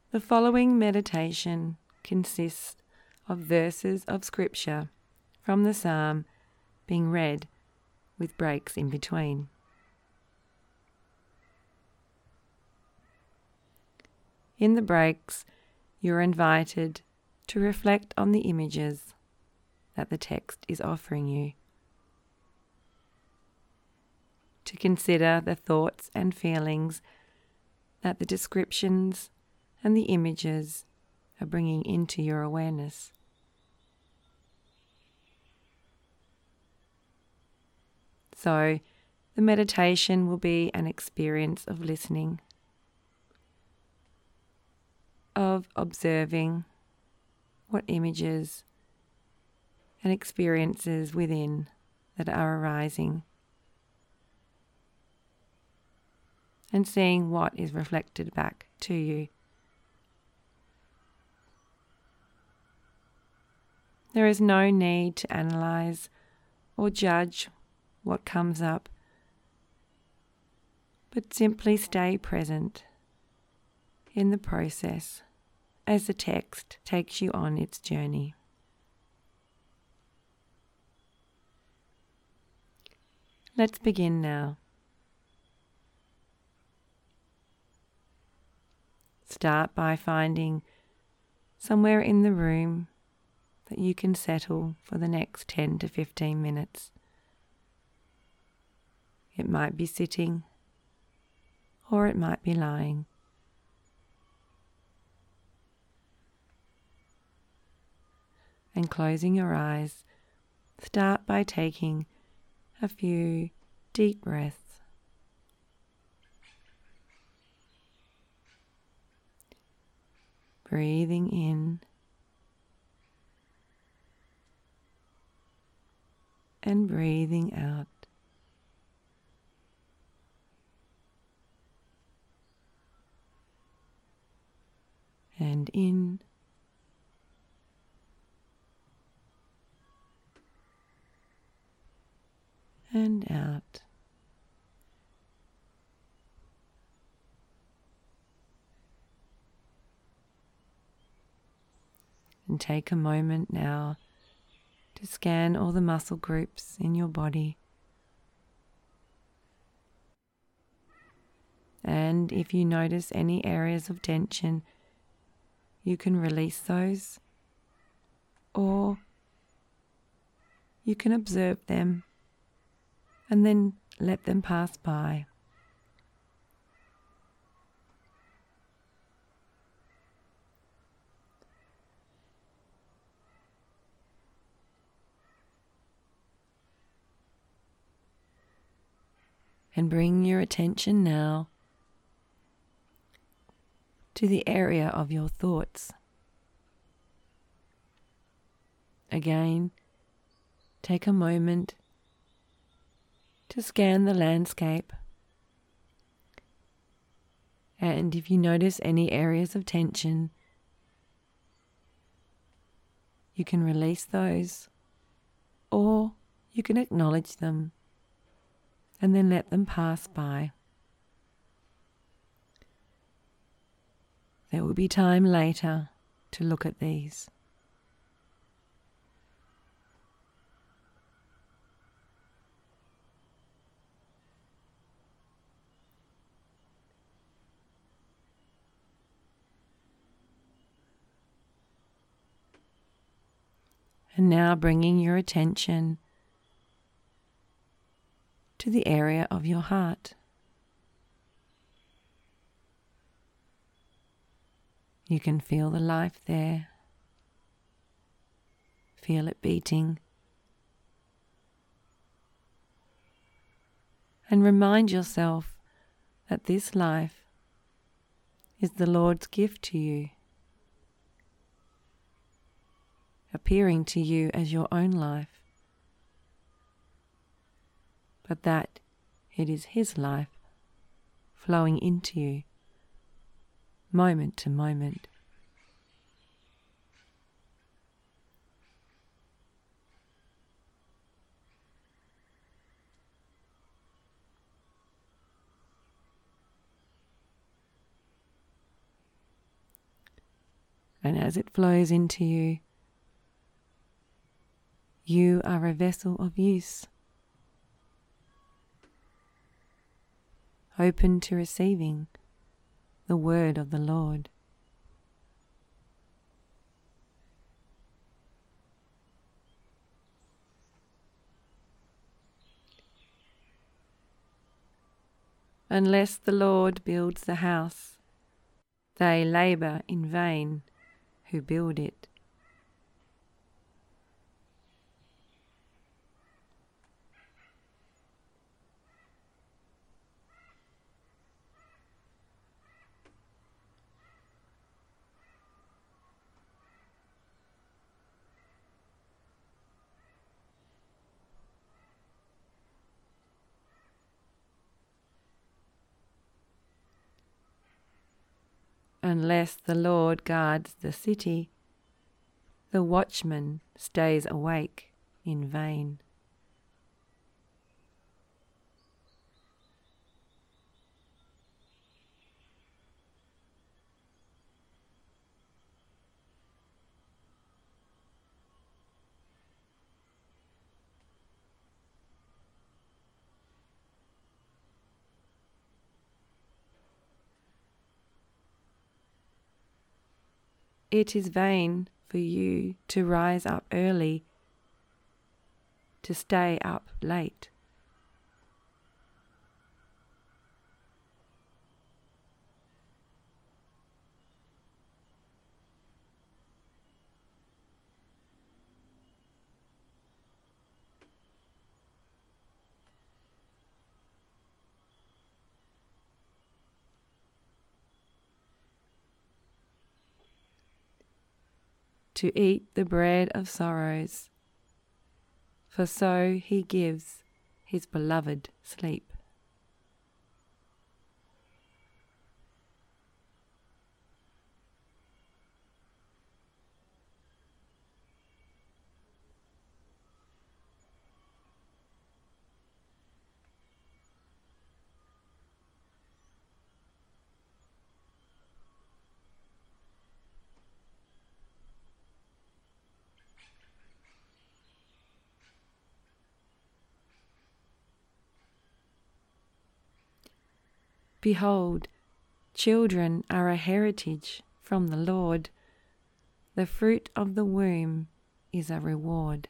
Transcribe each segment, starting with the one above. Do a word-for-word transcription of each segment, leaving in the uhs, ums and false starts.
The following meditation consists of verses of scripture from the psalm being read with breaks in between. In the breaks, you're invited to reflect on the images that the text is offering you, to consider the thoughts and feelings that the descriptions and the images are bringing into your awareness. So, the meditation will be an experience of listening, of observing what images and experiences within that are arising, and seeing what is reflected back to you. There is no need to analyze or judge what comes up, but simply stay present in the process as the text takes you on its journey. Let's begin now. Start by finding somewhere in the room that you can settle for the next ten to fifteen minutes. It might be sitting, or it might be lying. And closing your eyes, start by taking a few deep breaths. Breathing in and breathing out. And in and out. And take a moment now to scan all the muscle groups in your body. And if you notice any areas of tension, you can release those, or you can observe them and then let them pass by. And bring your attention now to the area of your thoughts. Again, take a moment to scan the landscape, and if you notice any areas of tension, you can release those, or you can acknowledge them and then let them pass by. There will be time later to look at these. And now bringing your attention to the area of your heart. You can feel the life there. Feel it beating. And remind yourself that this life is the Lord's gift to you, appearing to you as your own life, but that it is His life flowing into you, moment to moment. And as it flows into you, you are a vessel of use, open to receiving the word of the Lord. Unless the Lord builds the house, they labour in vain who build it. Unless the Lord guards the city, the watchman stays awake in vain. It is vain for you to rise up early, to stay up late. To eat the bread of sorrows, for so he gives his beloved sleep. Behold, children are a heritage from the Lord. The fruit of the womb is a reward.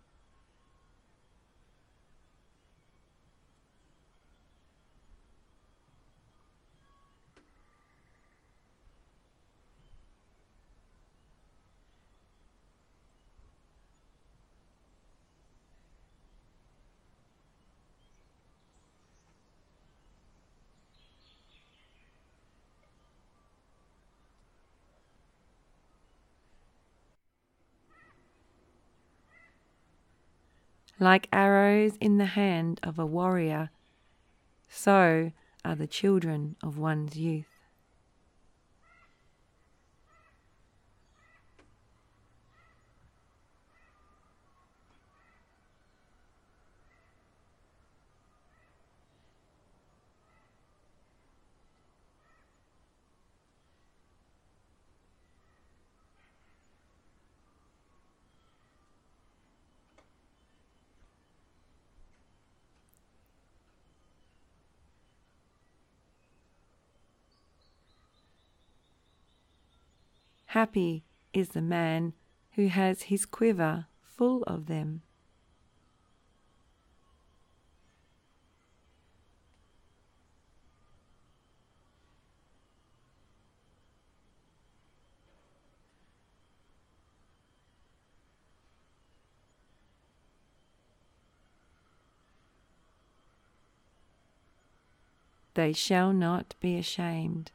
Like arrows in the hand of a warrior, so are the children of one's youth. Happy is the man who has his quiver full of them. They shall not be ashamed.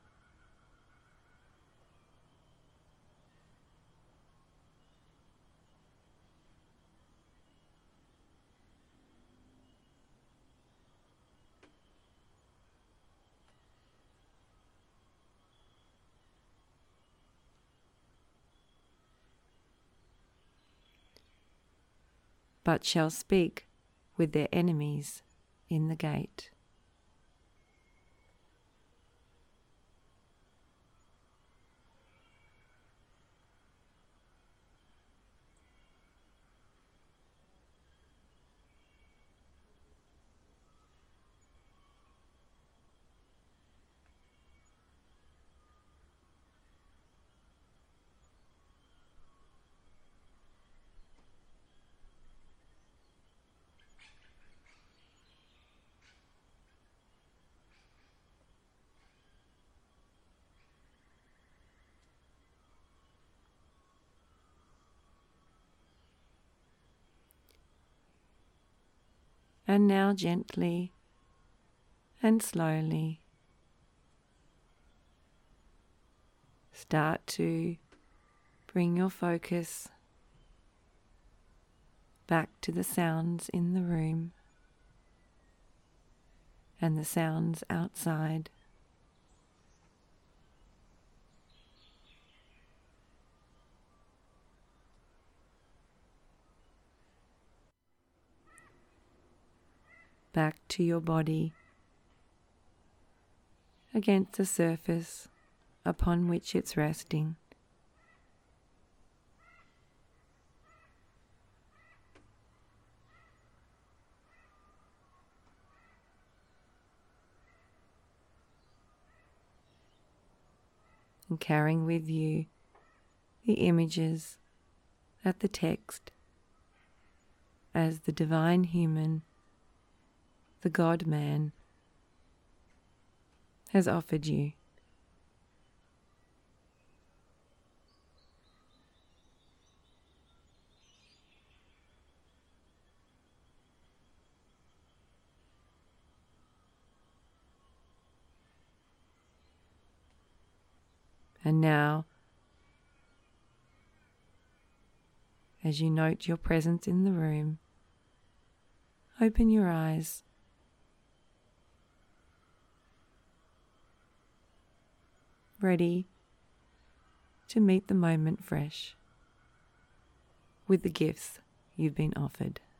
But shall speak with their enemies in the gate. And now gently and slowly start to bring your focus back to the sounds in the room and the sounds outside. Back to your body against the surface upon which it's resting. And carrying with you the images that the text, as the divine human, the God-man, has offered you. And now, as you note your presence in the room, open your eyes. Ready to meet the moment fresh with the gifts you've been offered.